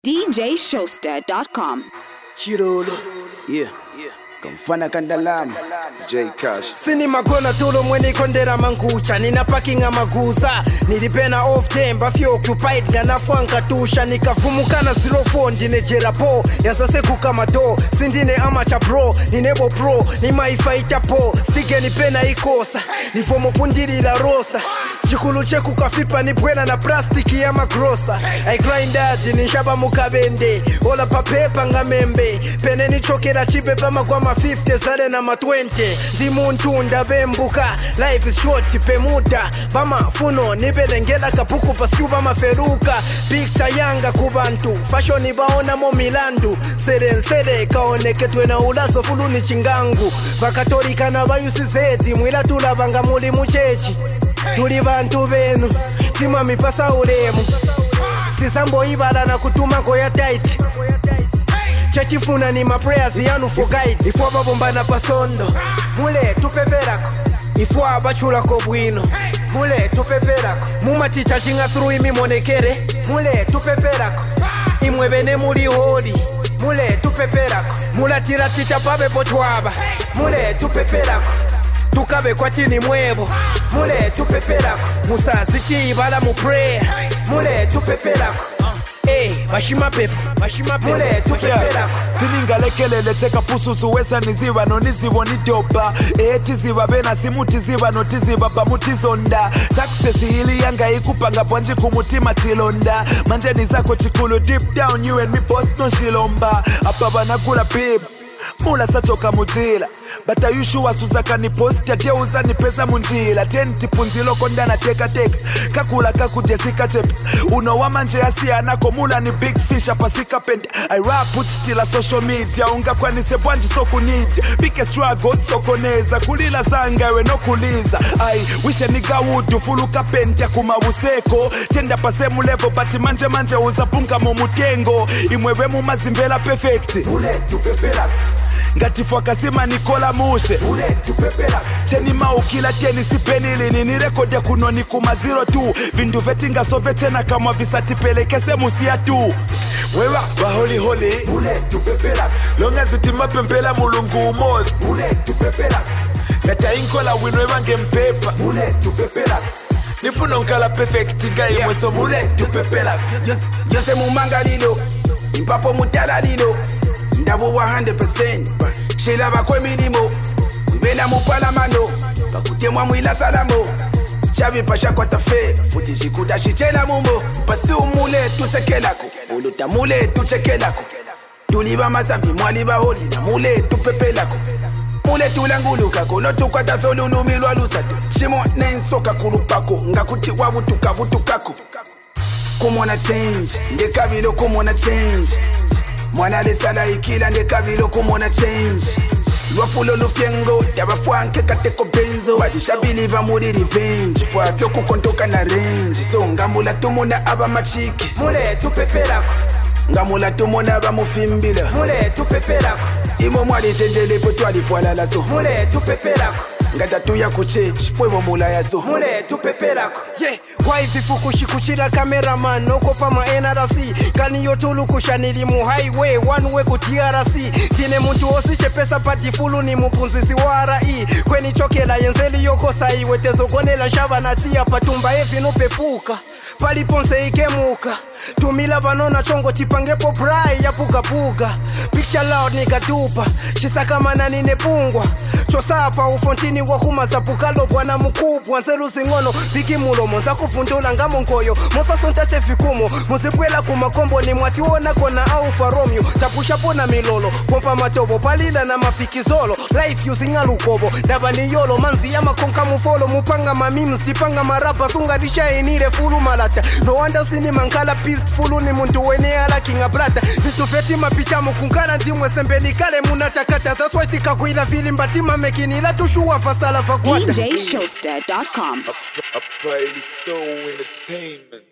DJShowster.com. Chirolo, yeah, Kamfana Kandalama, J Cash. Sini magona tulo mweni kondera mangucha. Nina packing amaguza. Nilipena off time, bafi occupied. Gana fwanka tusha. Nikafumukana 04 ndine jera po. Yasase kukama do. Sindine amacha bro. Ninebo pro. Nima ifaita po. Stige nipena ikosa. Nifomo pundiri la rosa. Chikulu cheku kafipa nipwena na plastiki ya magrosa. I grind that nishaba mukabende. Ola papepa ngamembe. Pene ni chokera chipe pama kwa ma 50 zare na ma 20. Di muntunda bembuka. Life is short pemuda. Bama funo nibelengela kapuku paskuba maferuka. Picture yanga kubantu. Fashion ibaona mo milandu. Sere kaoneketwe na ulaso fulu ni chingangu. Vakatolika na bayusi zeti. Mwila tulabanga muli muchechi. Tuli bantu benu, tima mipasa ulemu. Sisambo ibala na kutuma kwa ya tight. Chakifuna ni ma prayers yanu for guide. Ifwa babomba na pasondo, mule tupeperako. Ifwa abachula ko bwino, mule tupeperako. Muma ticha shinga through imi monekere, mule tupeperako. Imwe bene muri hodi, mule tupeperako. Mula tira tita pabe potwaba, mule tupeperako. Tukabe kwa tini mwebo, mule tupeperako. Musa ziti ibala mu prayer, mule tupeperako. Bashima pepe, mule tupeperako. Sininga lekelele teka pususu wesa niziba no nizibo nidoba. Chiziba bena simuti ziba no tiziba pamutizonda. Success hili yanga ikupanga bwanji kumutima chilonda. Manjeni zako chikulu deep down you and me both no shilomba. Apa nakula babe, mula sachoka mujila. Bata yushua suzaka ni post ya geuza ni pesa munjila. Tenti punzilo kondana teka. Kakula kakujezika chepi. Unowa manje yasi anako mula ni big fish apasika penda. I rap put still a social media. Unga kwa nise bwanji soku nija. Pike struggle soko neza. Kulila zanga we no kuliza. I wish a nigga would fuluka penta kumabuseko. Tenda pase mulevo pati manje uzapunga momutengo. Imwewe mumazimbela perfect. Mule tupepera. Ngatifwa kasima Nikola Mushe, mule tupepera. Cheni maukila teni sipenili. Ni rekodi ya kunoni kuma 02. Vindu vetinga sove chena kama visati pelekese musia tu. Wewa waholi mule tupepera. Longa zitima pempela mulungu umozi, mule tupepera. Gata inkola winwe wange mpepa, mule tupepera. Nifuno nkala perfect ngai mweso mule tupepera. Jose mumanga lilo, impapo mutala lilo. Ndabu 100%, shila bakwe milimo. Mbena mupala mano, bakutemwa mwila salamo. Chavi pasha kwa tafe, futi jikuta shichela mumbo. Pasi umule tusekelako, uluta mule tuchekelako. Tuliba mazambi mwaliba holi na mule tupepelako. Mule tulanguluka kono tukwa tafe ululumilwa lusatu. Shimo nensoka kulupako, ngakuti wabutukako. Kumona change, ndekabilo kumona change. Mwana lesala ikila ndekabilo kumona change. Lwafulo lufyengo, yabafwanke kateko benzo. Wadisha biliva muri revenge. Fwafyo kukontoka na range. So ngamula tumuna aba machiki, mule tupeperako. Ngamula tumuna aba mufimbila, mule tupeperako. Imo mwali chenjele futwali pwala laso, mule tupeperako. Ngata tuya kuchechi, pwebo mula yaso, mule tupeperako. Wife fukushikushira cameraman noko pama NRC. Kani yotulu kushanili mu highway one way ku TRC. Tine muntu osiche pesa pati fulu ni mupunzisi wa RI. Kweni chokela yenzeli yoko sai wetezo gonela shaba na tia patumba efi no pepuka. Pali ponse ikemuka. Tumila banona chongo chipangepo brai ya puga. Picture loud nigga dupa. Chisaka mana nine pungwa. Chosapa ufontini wakuma zapukalo bwana mkubwa. Nzeru zingono bigi mulo monza kufundula ngamo nkoyo. Mosa sontache fikumo. Muzikwela kumakombo ni mwatiwona kona au faromyo. Tapusha pona milolo. Pompa matobo palila na mafikizolo. Life using alukobo. Dabani yolo manzi ya makonka mufolo. Mupanga mamimu sipanga marapa. Sungadisha inire fulu malata. No wonder sini mankala peaceful ni muntu wene ala kinga brata. Vitu feti mapita mukungana ndimwe sembeni kale munatakata. That's why tika kuila vili mbatima mekini la tushua fasala fakwata. DJShowster.com. A Soul Entertainment.